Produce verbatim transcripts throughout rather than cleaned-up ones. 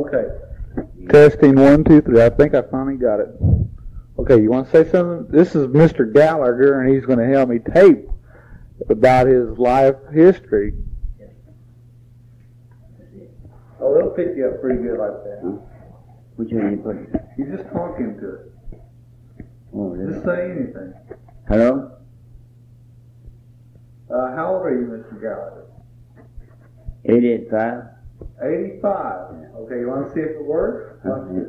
Okay. Testing one, two, three. I think I finally got it. Okay, you want to say something? This is Mister Gallagher, and he's going to help me tape about his life history. Oh, it'll pick you up pretty good like that. Huh? Which one you put? You just talk into it. Oh, Just say anything. Hello? Uh, how old are you, Mister Gallagher? eighty-five. eighty-five. Yeah. Okay, you want to see if it works? Huh? Yeah.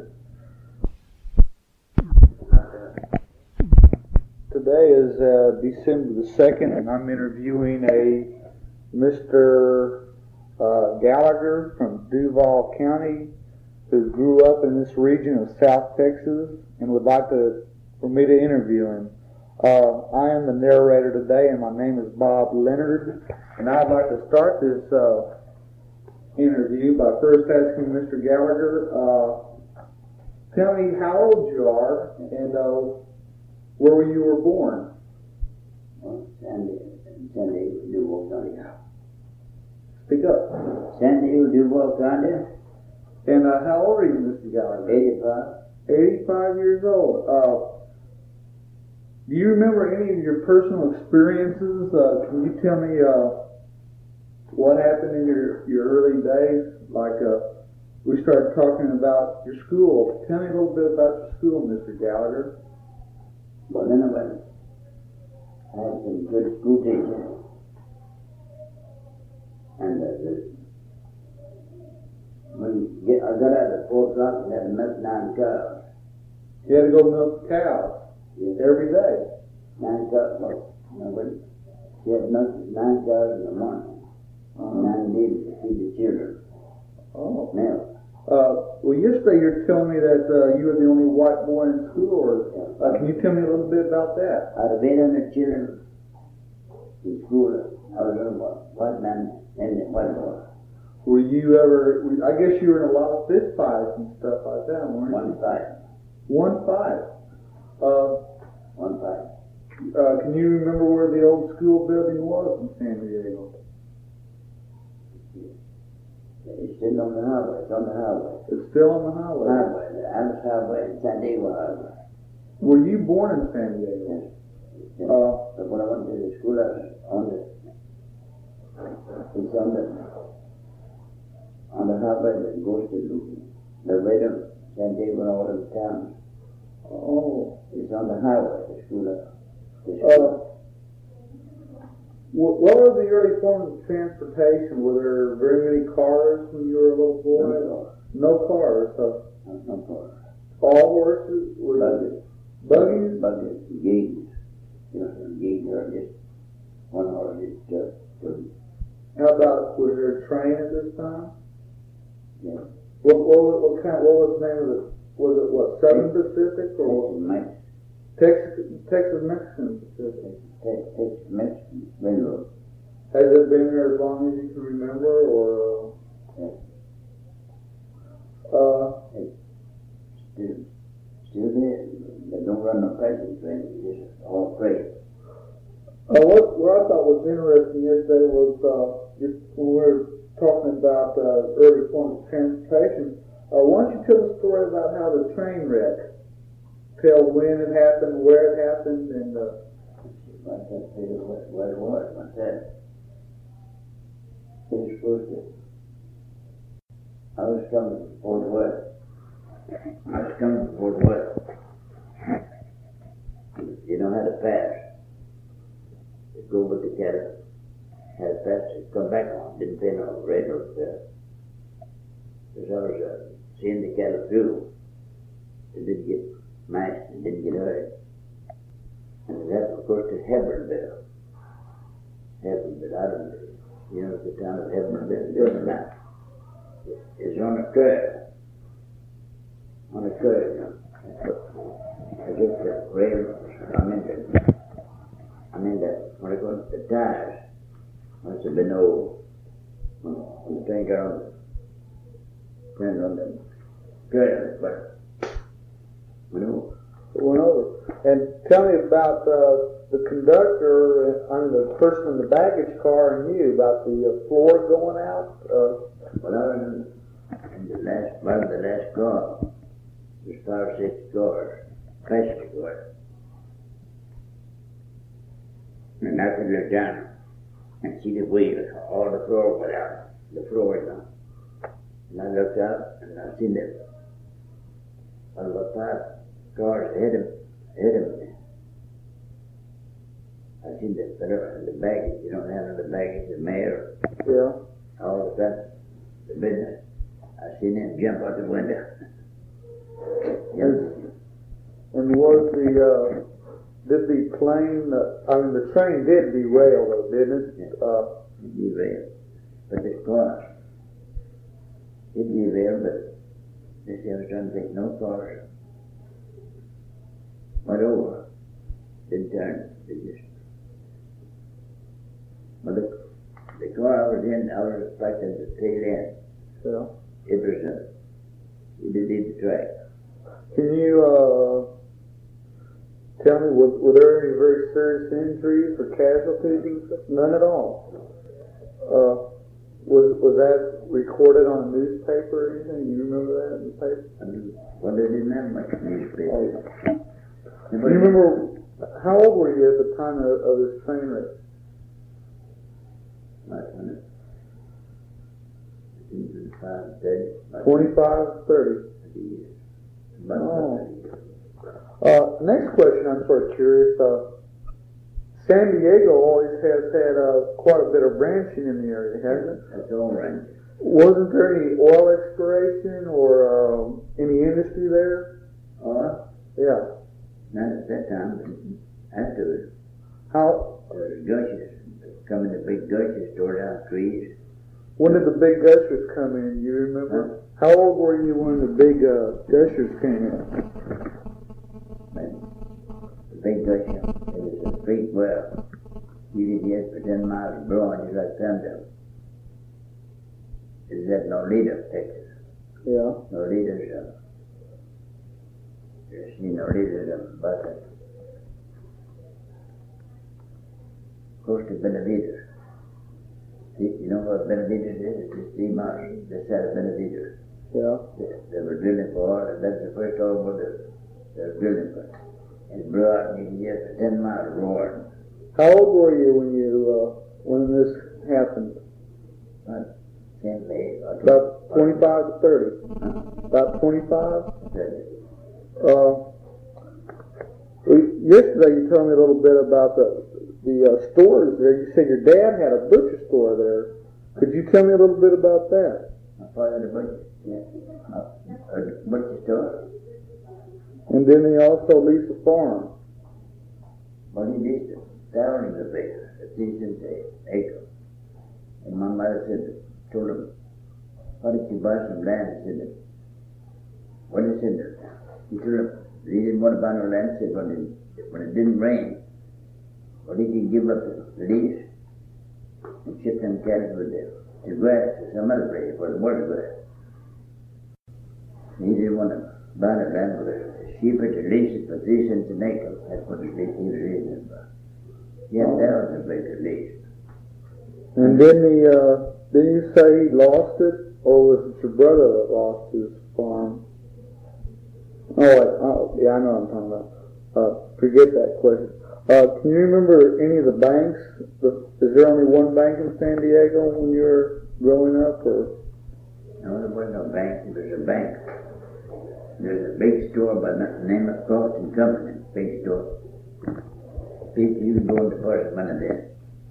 Today is uh, December the second, and I'm interviewing a Mister Uh, Gallagher from Duval County, who grew up in this region of South Texas and would like to for me to interview him. Uh, I am the narrator today, and my name is Bob Leonard, and I'd like to start this uh, interview by first asking Mister Gallagher, uh, tell me how old you are and uh, where you were born. Well, Sandy, Sandy Duval County. Speak up. Sandy Duval County. And uh, how old are you, Mister Gallagher? eighty-five. eighty-five years old. Uh, do you remember any of your personal experiences? Uh, can you tell me uh, what happened in your, your early days? Like uh, we started talking about your school. Tell me a little bit about your school, Mister Gallagher. Well, then I went. I had some good school teachers. And uh, the, when you get, I got out at four o'clock and had to milk nine cows. You had to go milk the cows Yes. every day. Nine cows. Well, no, when she had milk nine cows in the morning. Uh-huh. Nine days to feed the children. Oh. Milk. Uh, well, yesterday you're telling me that uh, you were the only white boy in school. Or, uh, can you tell me a little bit about that? Out of eight hundred children in school, I was the only white man and the white boy. Were you ever, I guess you were in a lot of fist fights and stuff like that, weren't you? One fight. One fight. Uh, One fight. uh, can you remember where the old school building was in San Diego? It's still on the highway. It's on the highway. It's still on the highway. Highway, the Alice Highway and San Diego Highway. Were you born in San Diego? Yes. Yes. Uh, But when I went to the school, I was on the, it's on the, on the highway that goes to the Laredo, San Diego, and all of the towns. oh. It's on the highway, the school. The Uh, school. what, what were the early forms of transportation? Were there very many cars when you were a little boy? No, No cars. Uh, no, no car. all horses? Were Buggies. Buggies? Buggies, gigs. You know, some gigs are just one horse, just, just, just, How about, was there a train at this time? yeah. What, what, was- what kind, what was the name of it? Was it what, Southern Pacific or Mex, Texas, Texas Mexican Pacific? Texas, Mexican Railroad. Has it been there as long as you can remember, or? Yes. Uh, uh, Still, still there. They don't run no passenger train, it's just all freight. uh, what, what I thought was interesting yesterday was, uh, just when we were talking about, uh, early forms of transportation, uh, why don't you tell a story about how the train wreck? Tell when it happened, where it happened, and, uh, I can't tell you what, what it was, what's that? It was supposed to, I was coming from Fort Worth. I was coming from Fort Worth. You don't have to pass. Just go with the cattle. Had to pass to come back on. Didn't pay no railroad fare. Because I was uh, seeing the cattle through. They didn't get mashed and didn't get hurt. And it happened, of course, to Hebronville. Hebronville, I don't know. You know the town of Hebronville? Doesn't matter. It's on a curve. On a curve, you know. I guess the rail, I mean the, I mean the, what do you call it, the tires must have been old. When, when the train got on the, turned on the curve, but, you know. it went over. And tell me about, uh, the conductor, I mean, the person in the baggage car and you, about the uh, floor going out. Uh, Well, I was in the last, one of the last car was five or six cars, classic cars. And I could look down and see the wheels, all the floor was out, the floor was on. And I looked out and I seen them. All the five cars ahead of, ahead of me. I seen the fellow in the baggage, you don't have the baggage, the mayor, Yeah. all the stuff, the business. I seen him jump out the window. And, and was the, uh, did the plane, uh, I mean, the train did derail though, didn't it? Yeah. Uh, It derailed. But the car, it derailed, but they say I was trying to take no cars. Went over, didn't turn, they just. But the, the car I was in, I was like at the tail end. yeah. It was, uh, it did leave the track. Can you, uh, tell me, were, were there any very serious injuries or casualties and stuff? None at all. Uh, was, was that recorded on a newspaper or anything? You remember that in the paper? I mean, well, they didn't have much newspaper. Oh. Do you remember, how old were you at the time of, of this train wreck? Like, uh, twenty-five, thirty. twenty-five, thirty. Years. About Oh. thirty years. Uh, next question, I'm sort of curious. Uh, San Diego always has had uh, quite a bit of ranching in the area, hasn't it? That's all right. Wasn't there any oil exploration or um, any industry there? Or, Yeah. not at that time, but afterwards, How? there was gushes. Come in the big gushes, tore down trees. When did the big gushers come in? You remember? How old were you when the big uh, gushers came in? But the big gush, it was a big well. You could get for ten miles broad, just like Thunder. It was at Nolita, Texas. Yeah. Nolita's, uh, you see Nolita's a bus. Close to Benavides. See, you know what Benavides is? It's three miles this side of Benavides. Yeah. They, they were drilling for oil, and that's the first oil well they, they were drilling for. And it blew out, and you can get for ten miles roaring. How old were you when you uh, when this happened? About ten, maybe. About twenty-five to thirty. Huh? About twenty-five. thirty. Uh, we, yesterday you told me a little bit about the the uh, stores there. You said your dad had a butcher store there. Could you tell me a little bit about that? My father had a butcher, yeah. A, a butcher store. And then they also leased a farm. Well, he leased a thousand of acres, a decent acre. And my mother said, told him, why did you buy some land? He said, what he said, he told him, he didn't want to buy no land. He said, when it, when it didn't rain, well, he could give up the lease and ship them cattle with the, the grass to some other place where the water grass. He didn't want to buy the land with it. Cheaper to lease it for three cents an acre. That's what he was leasing it for. He had thousands of acres leased. And didn't he, uh, didn't you say he lost it? Or was it your brother that lost his farm? Oh, wait, oh, yeah, I know what I'm talking about. Uh, forget that question. Uh, can you remember any of the banks? The, is there only one bank in San Diego when you were growing up, or? No, there was no bank. There was a bank. There's a big store by the name of Croft and Company. Big store. People, you can go and deposit money there.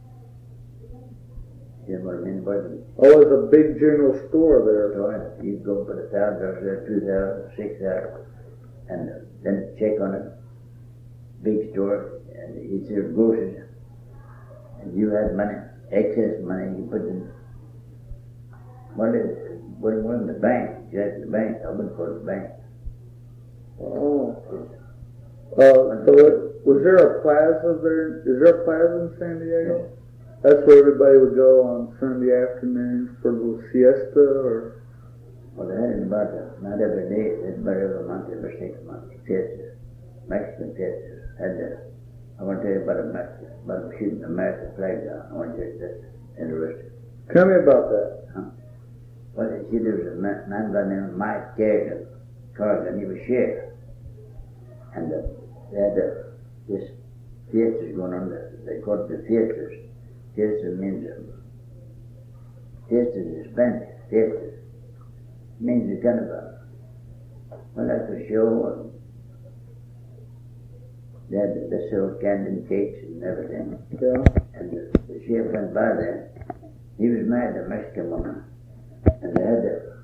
You know what I mean? But Oh, there's a big general store there. store, you go put a thousand dollars there, two thousand, six thousand, and then check on it. Big store, and he served groceries, and you had money, excess money, you put in. What is it? What was in the bank? You had the bank, I wouldn't go to the bank. Oh. Uh, so it, was there a plaza there? Is there a plaza in San Diego? That's where everybody would go on Sunday afternoons for a little siesta, or? Well, they had it about, uh, not every day, they had about every month, every six months, fiestas, Mexican fiestas. Had the, I want to tell you about a Mexican, about shooting the American flag down. I want to tell you that's interesting. Tell me about that. Huh? Well, you see, there was a man, man by the name of Mike Garrett, Carson, he was sheriff. And uh, they had uh, this fiestas going on, the, they called it the fiestas. Fiestas means, um, fiestas is Spanish, fiestas. Means a kind of a, well, like a show, and they had the, the sold candy and cakes and everything. Yeah. And the, the sheriff went by there. He was married to a Mexican woman. And they had the,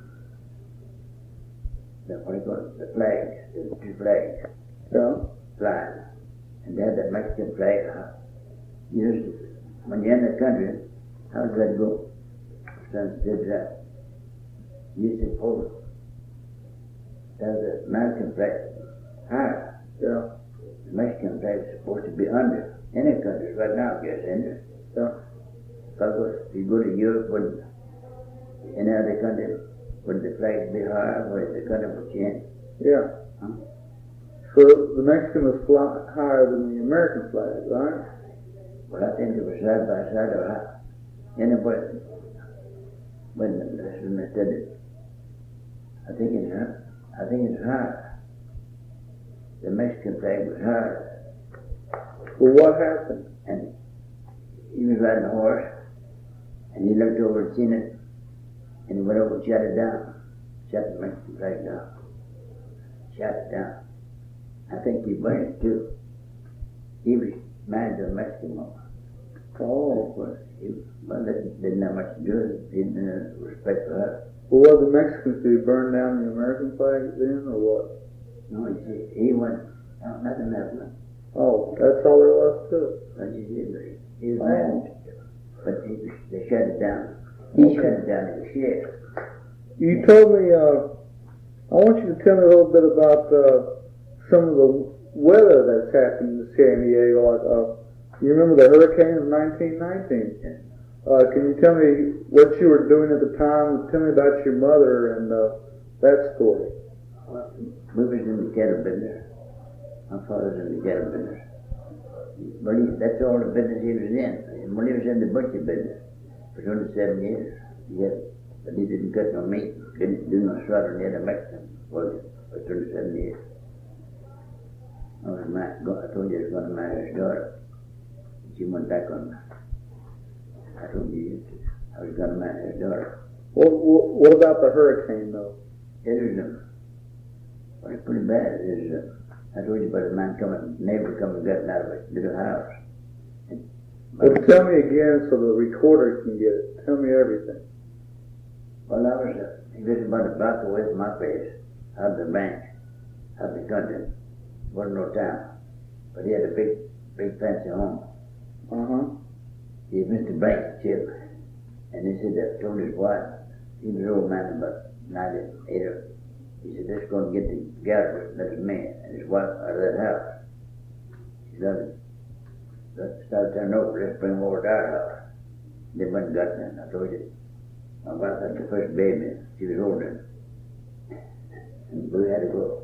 the what do you call it, the flags, the two flags. Yeah. Flying. And they had the Mexican flag. You know, when you're in the country, how does that go? Son did that. You suppose that the American flag higher. Yeah. The Mexican flag is supposed to be under. Any countries right now, I guess, isn't it? Yeah. Because if you go to Europe, would any other country, would the flag be higher, or is the country would change? Yeah. Huh? So the Mexican was fly higher than the American flag, right? Well, I think it was side by side or high. Anybody, when that's when I said it, I think it's high. I think it's high. The Mexican flag was higher. Well, what happened? And he was riding a horse, and he looked over and seen it, and he went over and shut it down. Shut the Mexican flag down. Shut it down. I think he burned it too. He was married to a Mexican woman. Oh. Well, he, well, that didn't have much to do with it. He didn't have respect for her. Well, what did the Mexicans do? Burn down the American flag then, or what? No, you see, he went, no, nothing happened. Oh, that's all there was to it. But you see, he was Oh. married. But he, they shut it down. He Okay. shut it down in the shed. You told me, uh, I want you to tell me a little bit about uh, some of the weather that's happened in San Diego. Like, uh, you remember the hurricane of nineteen nineteen? Uh, can you tell me what you were doing at the time? Tell me about your mother and uh, that story. Well, we was in the cattle business. My father's in the cattle business. But he, that's all the business he was in. And when he was in the butcher business for twenty-seven years, he had, but he didn't cut no meat, didn't do no slaughtering near the Mexican for, for twenty-seven years. I was married, I told you I was going to marry his daughter. She went back on me. I told you I was going to marry his daughter. What, what, what about the hurricane, though? It was, uh, well, it's pretty bad. It was, uh, I told you about a man coming, neighbor coming, getting out of a little house. And, Well, tell me again so the recorder can get it. Tell me everything. well, I was, uh, he was about a block away from my place, out of the bank, out of the country. Wasn't no town. But he had a big, big fancy home. Uh-huh. He was Mister Banks, Chip. And he said that, told his wife, he was an old man, about ninety-eight or he said, let's go and get together with this man and his wife out of that house. He said, let's start turning over, let's bring them over to our house. They went and got them. I told you, my wife had the first baby, she was older. And we had to go.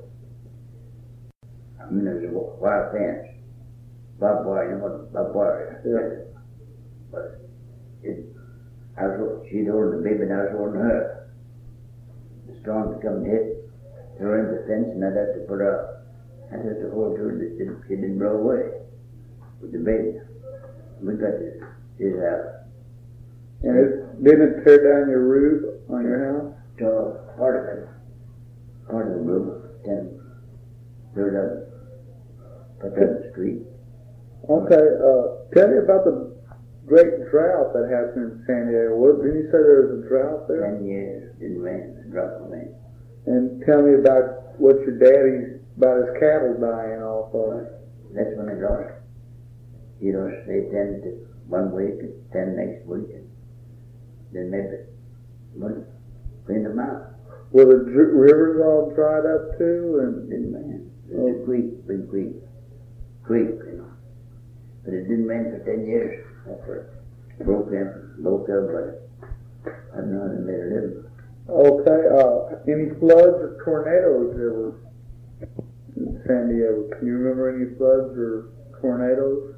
I mean, there was a wire fence, barbed wire, you know what barbed wire is? Yeah. But it, I was, she'd holding the baby and I was holding her. The storm would come and hit, throw in the fence and I'd have to put her up. I'd have to hold her, it didn't, it didn't blow away with the baby. We got to his house. And it didn't tear down your roof on your house? So part of it, part of the roof, then third of it, put that in the street. Okay, uh, tell me about the great drought that happened in San Diego. What, didn't you say there was a drought there? Ten years, didn't rain, a drop of rain. And tell me about what your daddy's, about his cattle dying also. That's when I lost. He lost, say, ten to one week, and ten next week, and then maybe one, clean them out. Were the dr- rivers all dried up too? And Didn't rain. There's a creek, big creek, creek, you know. But it didn't rain for ten years. After it broke in, broke up, but I don't know how they made a living. okay, uh, any floods or tornadoes ever in San Diego? Can you remember any floods or tornadoes?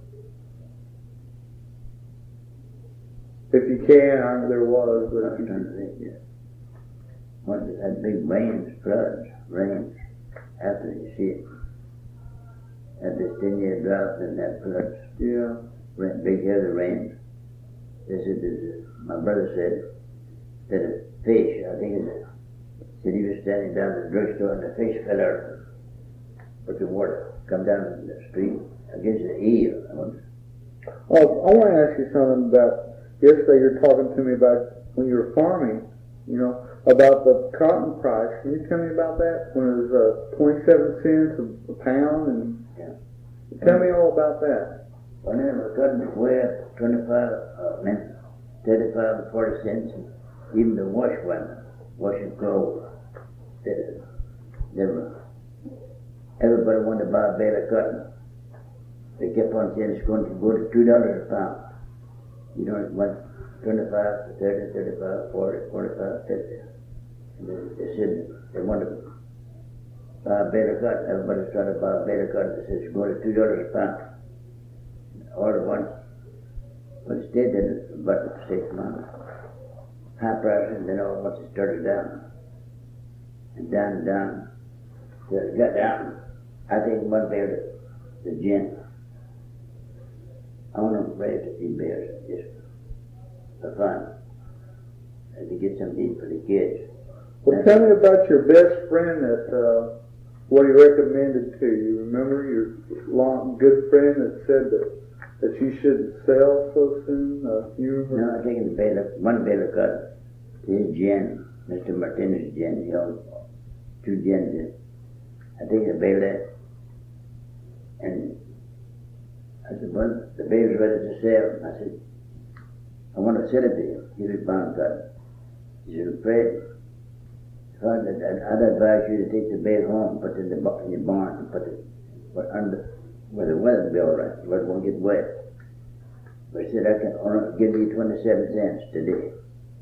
If you can, I, there was, I but was if you trying to think, yeah. when they had big rains, floods, rains, after you see it. Had this ten year drought and that floods. Yeah. Rain, big heavy rains. They said, that, my brother said, that a fish, I think it said he was standing down at the drugstore and the fish fell out with the water, come down the street against the eel. Oh, I want to ask you something about, yesterday you're talking to me about when you were farming, you know, about the cotton price. Can you tell me about that? When it was uh, twenty-seven cents a, a pound? And yeah. Tell me all about that. Whenever the cotton was way up, twenty-five, uh, meant thirty-five or forty cents, and even the wash women, washing clothes, they, they were, everybody wanted to buy a bale of cotton. They kept on saying it's going to go to two dollars a pound. You know, it went twenty-five to thirty, thirty-five, forty, forty-five, fifty. And they, they said they wanted to buy a bale of cotton. Everybody's trying to buy a bale of cotton. They said it's going to two dollars a pound. All at once, but it stayed there for about six months. High price, and then all at once it started down. And down and down. So it got down. I think one bale of the gin. I want to raise a few bears just for fun. And to get some meat for the kids. Well, tell me about your best friend that, uh, what he recommended to you. Remember your long, good friend that said that that you shouldn't sell so soon? Uh, you remember? No, I think the bale of, one bale of cotton to his gin, Mister Martinez gin, he owns two gins. I think the bale that, and I said, well, the bale's ready to sell. I said, I want to sell it to you. Give me pound cotton. He said, Fred, if I, I'd advise you to take the bale home, put it in, the, in your barn, and put it put under, where the weather will be all right, where it won't get wet. But he said, I can only give you twenty-seven cents today.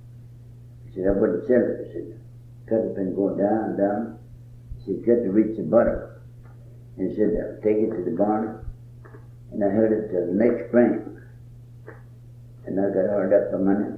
He said, I wouldn't sell it. He said, because it's been going down, down. He said, got to reach the bottom. And he said, I'll take it to the barn. And I held it till the next spring. And I got hard up for money.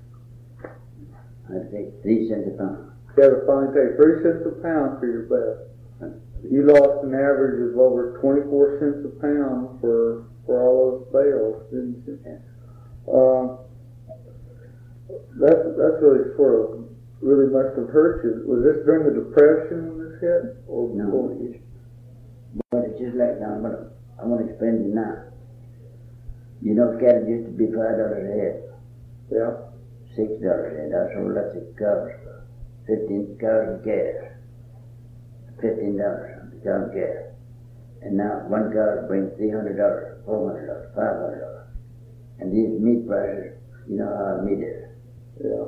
I'd take three cents a pound. You had to finally take three cents a pound for your best. You lost an average of over twenty-four cents a pound for for all those bales, didn't you? Uh, that's that's really sort of really must have hurt you. Was this during the Depression when this hit? Or no, or, it's, but it's just like now. But I want to explain it now. You know, cattle used to be five dollars a head. Yeah. Six dollars a head. I sold lots of cows. Fifteen cows and calves. Fifteen dollars on the cow and calf. And now one cow brings three hundred dollars, four hundred dollars, five hundred dollars. And these meat prices, you know how meat is. Yeah.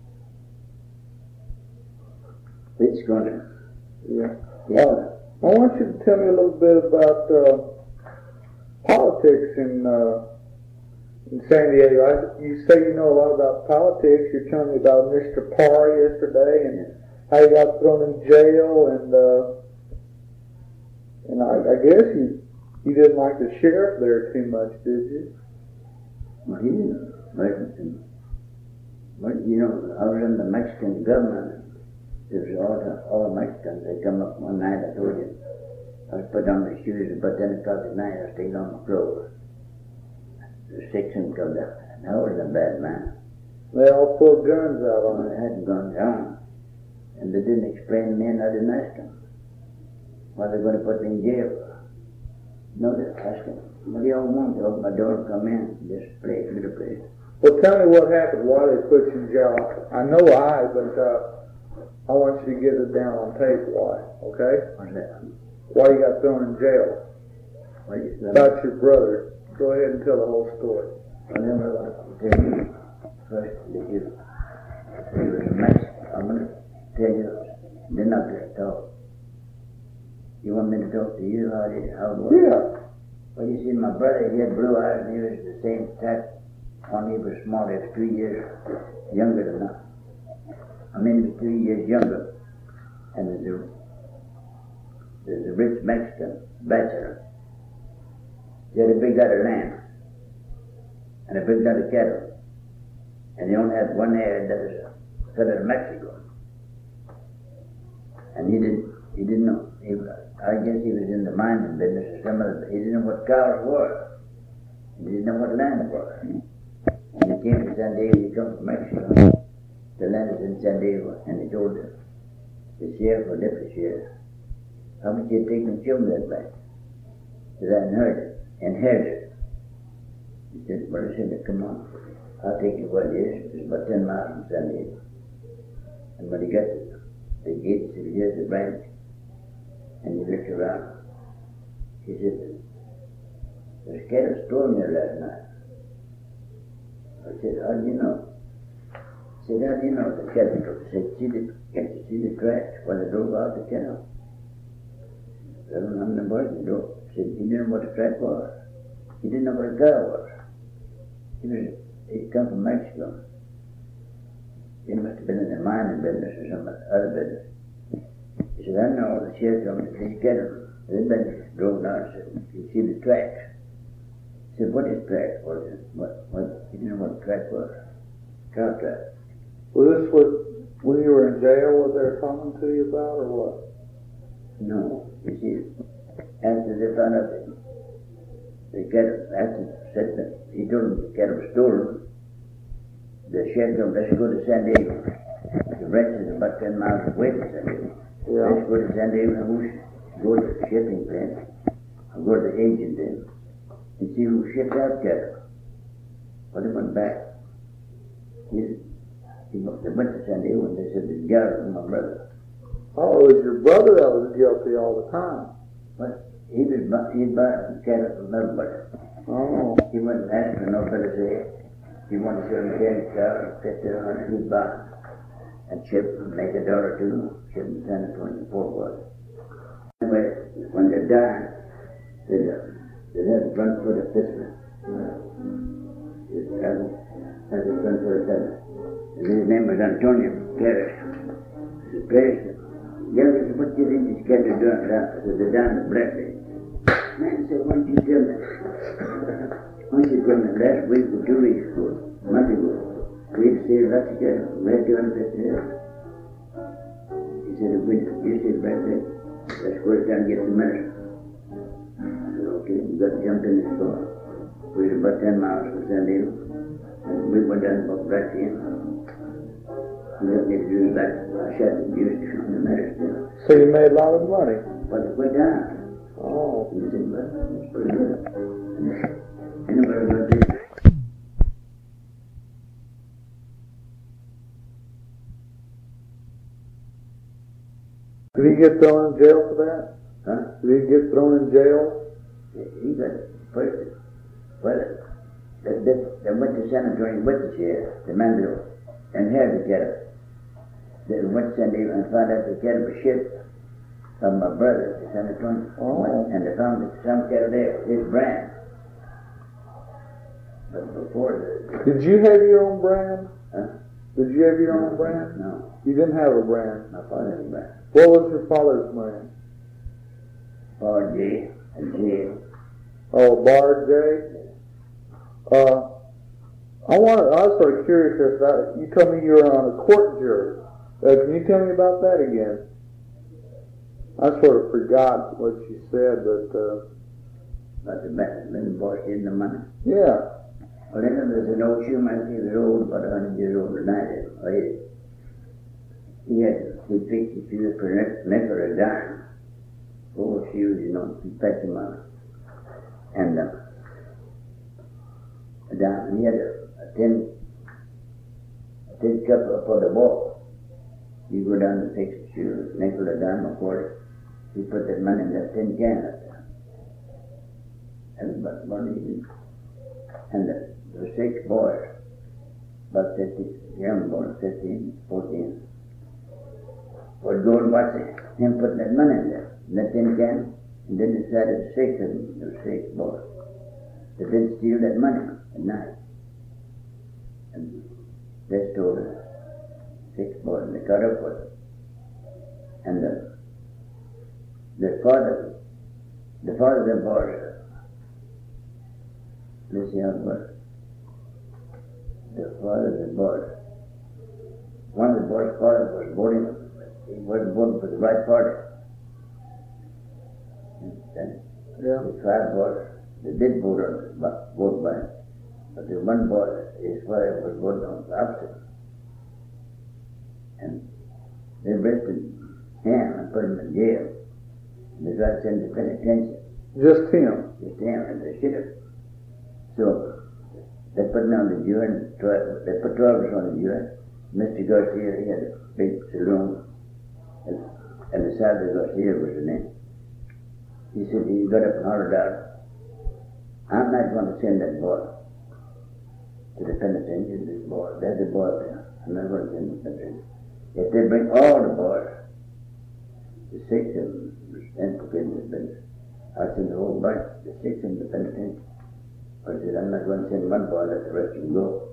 It's going to. Yeah. Yeah. Uh, I want you to tell me a little bit about uh, politics in uh, in San Diego. I, you say you know a lot about politics. You're telling me about Mister Parr yesterday and Yeah. how he got thrown in jail, and uh, and I, I guess you you didn't like the sheriff there too much, did you? Well, he didn't. But, but you know, I was in the Mexican government. There was all the, all the Mexicans. They come up one night, I told you. I was put on my shoes about ten o'clock at night. I stayed on the floor. The six of them come down. And I was a bad man. They all pulled guns out on Well, it. I hadn't gone down. And they didn't explain to me, and I didn't ask them. Why they're going to put me in jail? No, they asked them. What do y'all want? They open my door and come in. Just play, little place. Well, tell me what happened. Why they put you in jail? I know why, but uh, I want you to get it down on tape. Why? Okay? What's that? Why you got thrown in jail? What is that? About your brother. Go ahead and tell the whole story. I never want to tell you first that you, you was a mess. I'm going to tell you, then I'll just talk. You want me to talk to you? How did how it was? Yeah. Well, you see, my brother, he had blue eyes, and he was the same type. Only he was small. He was two years younger than us. I mean, he was two years younger. And there's a, there's a rich Mexican bachelor. He had a big lot of land and a big lot of cattle. And he only had one area that was fed in Mexico. And he didn't, he didn't know, he, I guess he was in the mining business or some other, he didn't know what cows were. He didn't know what land was. And he came to San Diego, he come from Mexico. The land is in San Diego, and he told the, the sheriff or deputy sheriff, how much you take and show me that back? He said, I inherited it. Inherited it. He said, well, I said, come on, I'll take you what it is. It's about ten miles from San Diego. And when he got to the gates, he hears the branch, and he looked around. He said, there's cattle stolen here last night. I said, how do you know? He said, how do you know the cattle? He said, see the, can't you see the tracks where they drove out the cattle? I don't know how many boys they drove. He said, he didn't know what a track was. He didn't know what a cow was. He was, he'd come from Mexico. He must have been in the mining business or some other business. He said, I know the sheriff told me to see cattle. Everybody drove down and said, you see the tracks? He said, what is track? What is it? What, what, he didn't know what a track was. Cow track. Was this what, when you were in jail, what they were talking to you about, or what? No, you see, after they found out that the cattle, after said that he told them the cattle was stolen, the sheriff told them, let's go to San Diego. The ranch is about ten miles away from San Diego. Yeah. Let's go to San Diego and we'll go to the shipping plant, and go to the agent then, and see who shipped out cattle. Well, they went back. He, he, they went to San Diego and they said, this guy was my brother. Oh, it was your brother that was guilty all the time. But he was he'd buy cattle from everybody. Oh. He wouldn't ask for nobody to say he wanted to sell a candy cow and fifty or hundred he'd buy and ship and make a dollar or two, ship them San Antonio Fort Worth. Anyway, when they're dying, they they have the front foot of Pittsburgh. Has the front foot of Pittsburgh. And his name was Antonio Perez. He said, Perez, yeah, what do you think these guys are doing down? I said, they're down the Bradley. Man said, why don't you tell me? Why don't you tell me last week or two weeks ago, a month ago, we had to see lots of cattle, we had two hundred fifty head. He said, if we you see Bradley, let's go down and get some medicine. I said, okay, we got to jump in this car. We were about ten miles from San Diego, and we went down and bought Bradley in. And let me do that. I shot the juice on the medicine. So you made a lot of money? But it went down. Oh. He said, well, that's pretty good. Anyway, we're going to do Did he get thrown in jail for that? Huh? Did he get thrown in jail? He got first. Well, they, they, they went to San Antonio with the sheriff, the man that inherited the cattle. They went to San Diego and found out the cattle was shipped from my brother to San Antonio. Oh. And they found that some cattle there, his brand. But before the... Did you have your own brand? Huh? Did you have your own brand? No. You didn't have a brand. My father had a brand. What was your father's brand? Bar J and J. Oh, Bar J? Uh, I want. I was sort of curious if that, you told me you were on a court jury. Uh, can you tell me about that again? I sort of forgot what you said, but uh, About the band, then the boss hid the money. yeah. Well, then there's an old shoemaker, he was old, about a hundred years old or ninety, or eighty. He had, he picked his shoes for a nickel or a dime. Four shoes, you know, he packed them out. And, uh, a dime, and he had a, a tin, a tin cup for the ball. You go down and take some shoes, nickel or dime or quarter. You put that money in that tin can up there. Everybody, money, and the, there were six boys, about fifty, young boys, fifteen, fourteen. Would go and watch him putting that money in there, in that tin can, and then decided six of them, there were six boys, that didn't steal that money at night. And they stole it, six boys, and they caught up with it. And the, the father, the father of the boys, let's see how it works. The father of the boys, one of the boys' father was boarding he wasn't voting for the right party. Then Yeah. the five boys, they did vote on vote by him, but the one boy, his father was voting on the opposite. And they arrested him and put him in jail. And they tried to send him to penitentiary. Just him. Just him, and they should have. So they put him on the jury, and twelve, they put twelve of us on the jury. Mister Garcia, he had a big saloon, and, and the Salvador Garcia was the name. He said, he got up and hollered out, I'm not going to send that boy to the penitentiary, this boy. There's a boy there. I'm not going to send him to the penitentiary. If they bring all the boys, the six of them sent to penitentiary. I send the whole bunch, the six of them to penitentiary. I said, I'm not going to send one boy, let the rest of them go.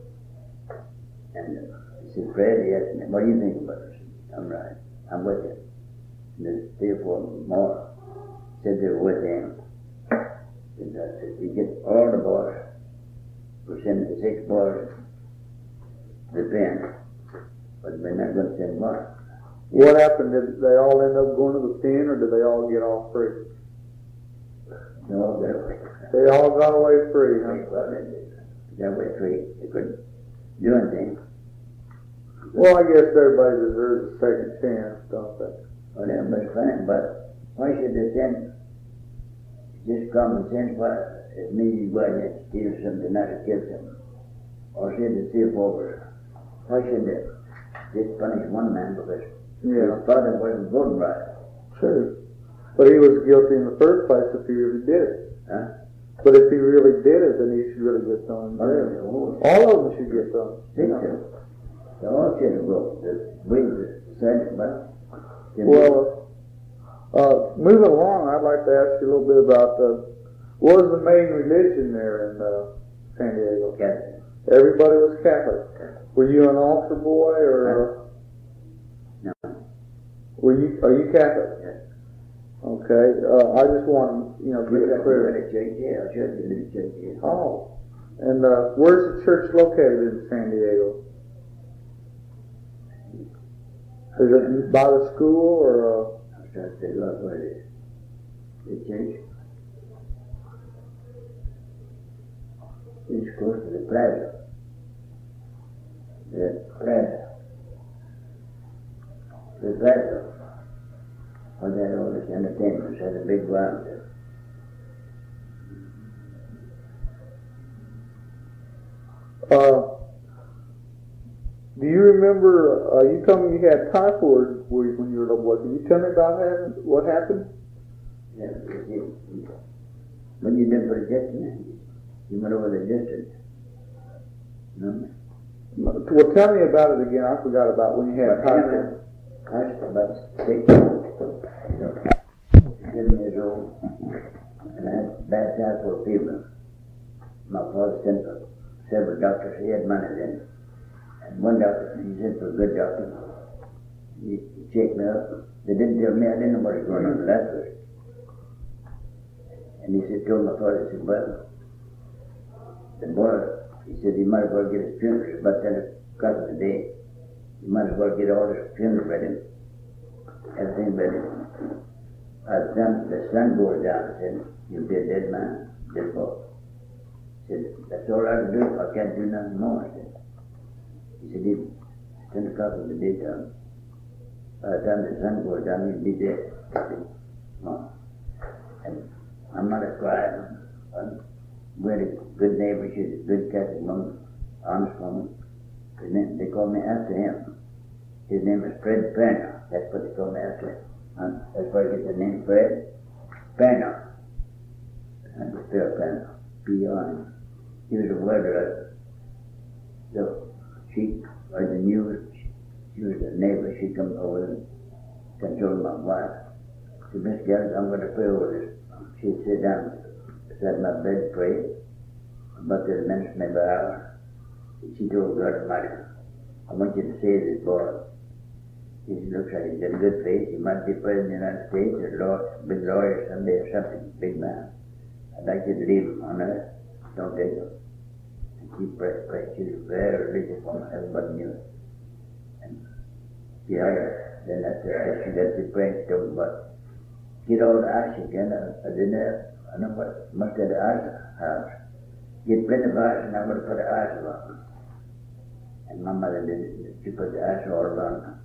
And uh, he said, Fred, he asked me, what do you think about it? I said, I'm right, I'm with you. And there's three or four more said they were with him. And I said, we get all the boys, we're sending the six boys to the pen, but we're not going to send one. What happened? Did they all end up going to the pen, or did they all get off free? They all got away. They all got away free, huh? Well, they got away free. They couldn't do anything. Well, I guess everybody deserves a second chance, don't they? Well, everybody's fine, but why should they send just common sense? Why, if me, you go out and steal something, not to kill something, or should they steal over? Why should they just punish one man because Yeah. his father wasn't voting right? True. But he was guilty in the first place if he really did it. Huh? But if he really did it, then he should really get thrown in jail. Oh, All of them should get thrown. six of them. They all should have voted. The way the Senate, but Well, uh, moving along, I'd like to ask you a little bit about uh, what was the main religion there in uh, San Diego? Catholic. Everybody was Catholic. Were you an altar boy, or No. uh, were you? Are you Catholic? Yes. Okay. Uh, I just want to, you know, We get got it clear. to church here. I should have been in church here. Oh, and uh, where's the church located in San Diego? Is it by the school, or? Uh, I was trying to figure out what it is. The church is close to the plaza. The plaza. The plaza. Where that all this entertainment has a big ground there. Uh, do you remember, uh, you told me you had typhoid when you were a little boy. Can you tell me about having, what happened? Yeah, you see, when you did for the distance, you went over the distance. No? Well, tell me about it again. I forgot about when you had typhoid. I was about six, seven years old, and I had bad typhoid fever. My father sent for several doctors. He had money then. And one doctor, he sent for a good doctor. He, he checked me up. They didn't tell me, I didn't know what was going on with that first. And he said, told my father, he said, well, the boy, he said, he might as well get his funeral. It's about ten o'clock in the day. You might as well get all his funeral ready. Everything ready. By the time the sun goes down, he said, you'll be a dead man, dead boy. He said, that's all I can do. I can't do nothing more. He said, he said, it's ten o'clock in the daytime. By the time the sun goes down, you'll be dead. I said, oh. And my mother cried. And we had a good neighbor. She was a good Catholic woman, honest woman. His name, they called me after him. His name was Fred Perno. That's what they called me after him. And that's where I get the name Fred Perno. And the spell Perno. P O N. He was a welder. So she was the news. She was a neighbor. She come over and control my wife. She said, Miss Gallagher, I'm going to pray over this. She'd sit down beside my bed, pray. About thirty minutes, maybe an hour. She told God Almighty, I want you to save this boy. He looks like he's got a good face. He might be president of the United States or law, big lawyer someday or something, big man. I'd like you to leave him on earth. Don't take him. And she prayed, prayed. She was a very religious woman. Everybody knew it. And she had a then that's the, she got the brainstorm about get all the ice again. I, I didn't have, I know what, must have the ice house. Get plenty of ice and I'm going to put the ice around. And my mother did it. She put the ice all around.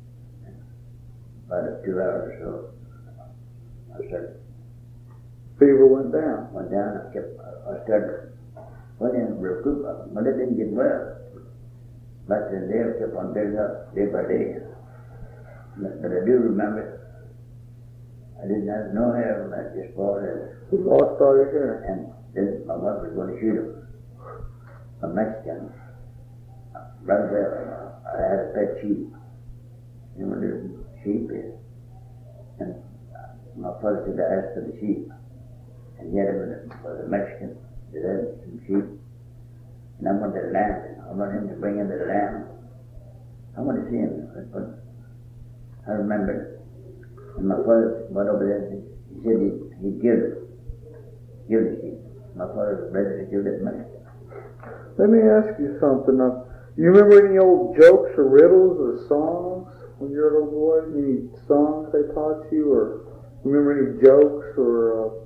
About two hours or so, I started. Fever went down. Went down. I kept. I started. Went in real good. But it didn't get well. But then they kept on building up day by day. But, but I do remember, I didn't have no hair on that, just bald head. You lost all your hair. And then my mother was going to shoot him. A Mexican. Right there, I had a pet sheep. You know what a sheep is? And my father said I asked for the sheep. And he had him for the Mexican that had some sheep. And I wanted the lamb. I wanted him to bring in the lamb. I wanted to see him. But I remember. And my father went over there and he said he'd, he'd give it. Give the sheep. My father was ready to give it Mexican. Let me ask you something. Now, you remember any old jokes or riddles or songs when you were a little boy? Any songs they taught you, or remember any jokes or uh,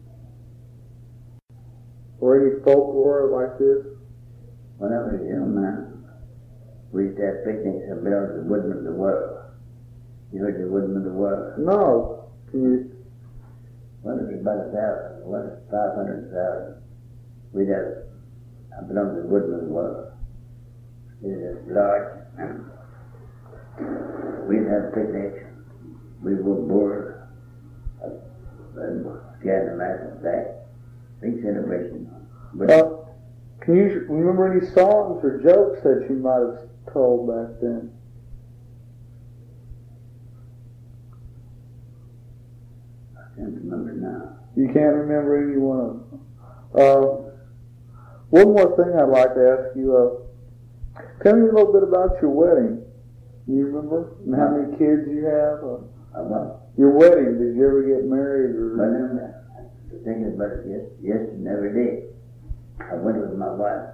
or any folklore like this? When I was a young man, we used to have picnics and build the Woodman of the World. You heard the Woodman of the World? No. Can you? Well, it was about a thousand. What is five hundred thousand? We'd have. I belong to the Woodman of the World. It is large. We'd have picnics. We would board. And gather massive back. Big celebration. But Uh, can you remember any songs or jokes that you might have told back then? I can't remember now. You can't remember any one of them. Uh, one more thing I'd like to ask you. Uh, tell me a little bit about your wedding. You remember? And how many kids you have? Uh, I went. your wedding, did you ever get married? Or? But then, the thing about it, yes, yes, and every day. I went with my wife.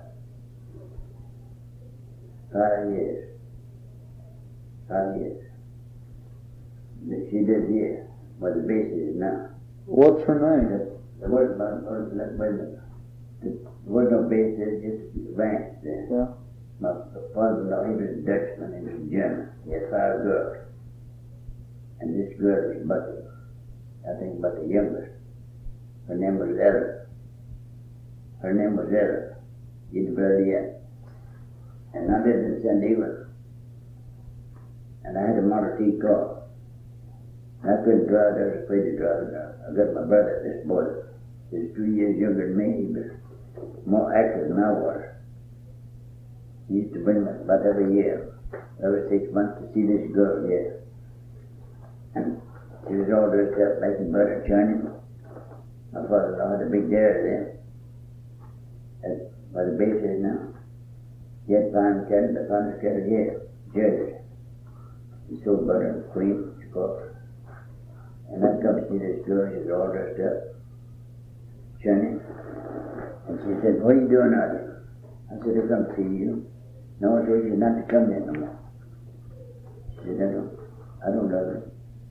Five years. Five years. She did here, where the base is now. What's her name? There was no, there was no base there, just a ranch there. Yeah. My father-in-law, he was a Dutchman, he was German. He had five girls. And this girl was about the, I think about the youngest. Her name was Ella. Her name was Ella. She's brother yet. And I lived in San Diego. And I had a Model T car. And I couldn't drive, I was afraid to drive. I got my brother, this boy, he was two years younger than me. He was more active than I was. He used to bring me about every year, every six months to see this girl here. And she was all dressed up, making butter, churning. My father-in-law had a big dairy there. And by the base is now. He had fine cattle, the finest cattle here, Jersey. He sold butter and cream, of course. And I'd come to see this girl, she was all dressed up, churning. And she said, "What are you doing out here?" I said, "I come to see you." "No," I told you not to come there no more. She said, "I don't, I don't love her."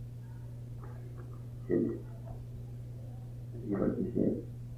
She said, "See what you said?"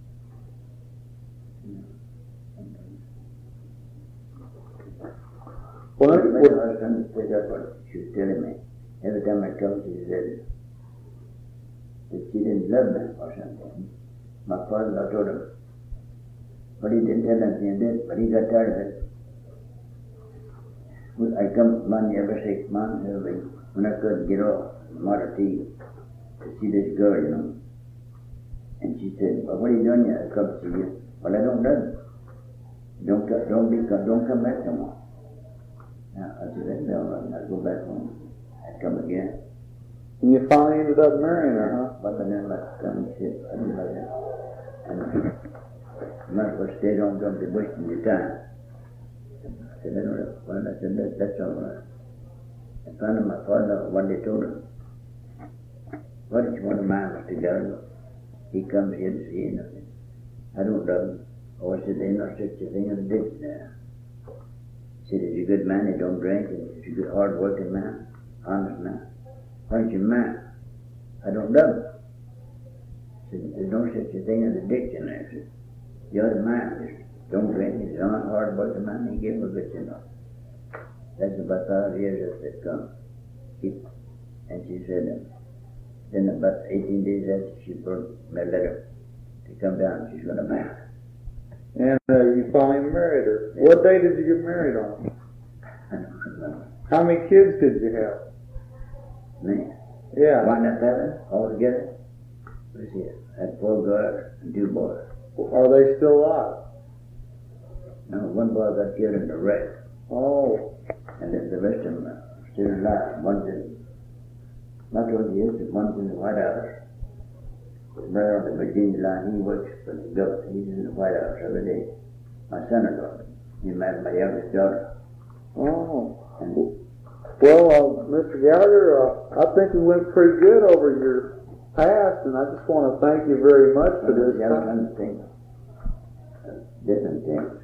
Well, I what, was trying to pick up what she was telling me. Every time I come, she said that she didn't love me or something. My father-in-law told him, but he didn't tell anything, did, but he got tired of it. Well, I come Monday every six months, every, when I couldn't get off Model T to see this girl, you know. And she said, "Well, what are you doing here? I come to see you." "Well, I don't love you. Don't, don't, be, don't come back no more." Now, I said, "No, I'll go back home." I'd come again. and you finally ended up marrying her, huh? But I didn't like to come and sit. I didn't like that. And you might as well stay home, don't be wasting your time. I said, "I don't know." Well, I said, that, "That's all right." And finally my father one day told him, "What did you want to mind Mister Gallagher? He comes here to see you nothing. I don't love him." Oh, I said, "There ain't no such a thing as a ditch there." He said, "He's a good man, he don't drink, and he's a good hard working man." honest man. When's your man? I don't love him. Said, there's no such a thing as a dictionary. Said, you're the man. Just don't drink. He's on hard about the man. He gave him a good you know. That's about five years after it come. He, and she said, um, then about eighteen days after she brought me a letter to come down, she's going to marry. And uh, you finally married her. Yeah. What day did you get married on? I don't remember. How many kids did you have? Me? Yeah. One and seven altogether. Let's see. I had four girls and two boys. Are they still alive? No, one boy got killed in the wreck. Oh. And then the rest of them are still alive. One's in, not only is it, one's in the White House. His brother on the Virginia line, he works for the government. He's in the White House every day. My son-in-law, he married my youngest daughter. Oh. And well, uh, Mister Gallagher, uh, I think we went pretty good over your past, and I just want to thank you very much for this. Yeah, one thing, uh, different things.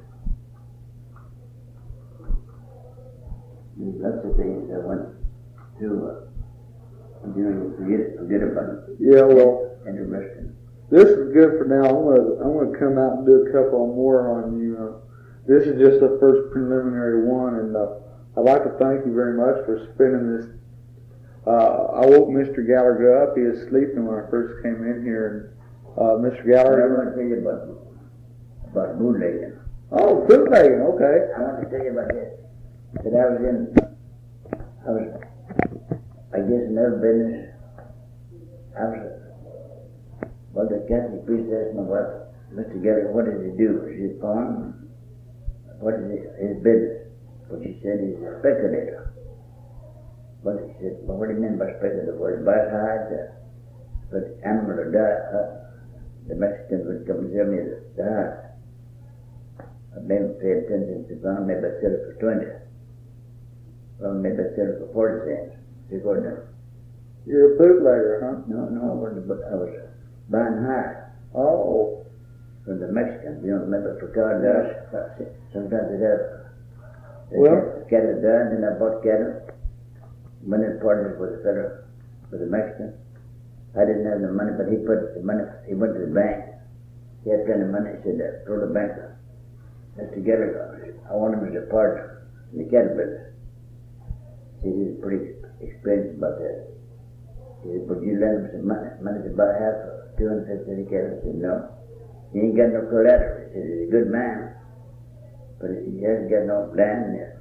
There's lots of things I went through. Uh, you know, you forget, forget about it. Yeah, well, interesting. This is good for now. I'm gonna I'm gonna come out and do a couple more on you. Uh, this is just the first preliminary one, and uh, I'd like to thank you very much for spending this. Uh, I woke Mister Gallagher up. He was sleeping when I first came in here, and uh, Mister Gallagher. I want to tell you about about bootlegging. Oh, bootlegging. Okay. I want to tell you about this. That I was in. I was. I guess in their business. I was. Well, the Catholic priest asked my wife, Mister Gallagher, what does he do? Is he a farm? What is his, his business? But she said he's a speculator. But he said, well, what do you mean by speculator? Well, he buys hides, uh, but animal will die. Uh, the Mexicans would come and sell me the, the hides. I maybe pay ten cents a pound, maybe I sell it for twenty. Well, maybe I sell it for forty cents. See what now? You're a bootlegger, huh? No, no, I wasn't, but I was buying hides. Oh. From the Mexicans, you know, remember for car does. Sometimes they have well, cattle died, and then I bought cattle. Went in partners with the federal, with the Mexican. I didn't have the money, but he put the money, he went to the bank. He had plenty of money. He said, uh, told the banker, Mister Gallagher, I want him as a partner in the cattle business. See, he's pretty experienced about that. He said, would you lend him some money, money to buy half of two hundred fifty cattle? I said, no. He ain't got no collateral. He said, he's a good man, but he hasn't got no land there.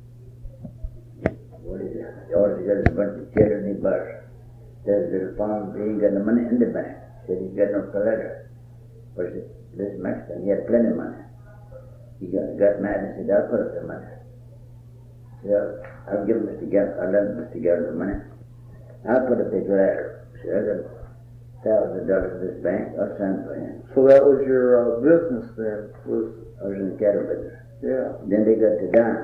What is it? He already got a bunch of children he buys. There's a little farm, he ain't got no money in the bank. He said, he's got no collateral. But this Mexican, he had plenty of money. He got, got mad and said, I'll put up the money. So I'll give Mister Gallagher, I'll lend Mister Gallagher the money. I'll put up the collateral. So I got thousand dollars in this bank, I'll sign for him. So that was your uh, business then? Was I was in the cattle business. Yeah. Then they got to dime.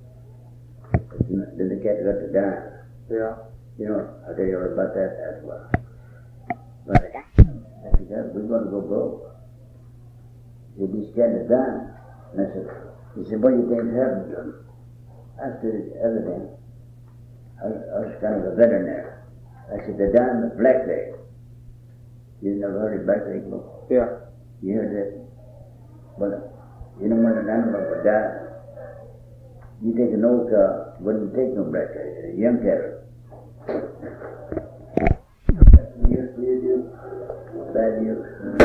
Then the cattle got to dime. Yeah. You know, I'll tell you all about that as well. But I said, we're going to go broke. He said, these cattle dime. And I said, he said, what do you think's happened to them? I said, everything. I was, I was kind of a veterinary. I said, the dime is blackleg. You never heard of blackleg before? Yeah. You heard that? Well, you know when an animal would die, you take an old cow, wouldn't take no blackleg, a young cattle. You, you do bad news.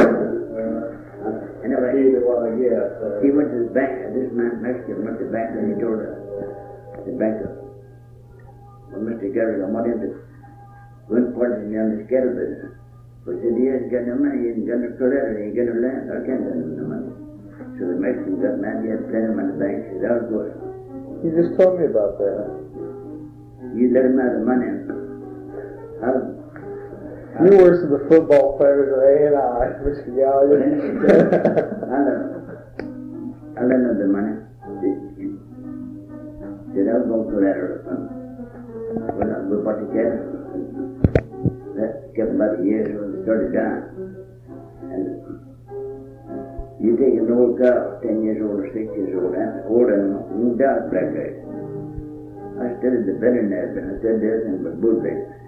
Uh, anyway, he went to the bank, this man, Mexican, went to the bank and he told her, the banker, well, Mister Gallagher, I want him to go and partner me on this cattle business. But he said, he hasn't got no money, he hasn't got no collateral, he ain't got no land, I can't lend him no money. So the Mexican got mad, he had plenty of money in the bank, he said, I'll go. You just told me about that. You let him have the money. I'll, I'll, you were to the football players at A and I, Mister Gallagher. I'll, I'll lend him the money. He said, I'll go collateral from him. Well, I'll go party cattle. That kept about a year when it started down. And you take an old cow, ten years old or six years old, and old and won't die blackleg. I studied the veterinary, but I studied everything but bull racing.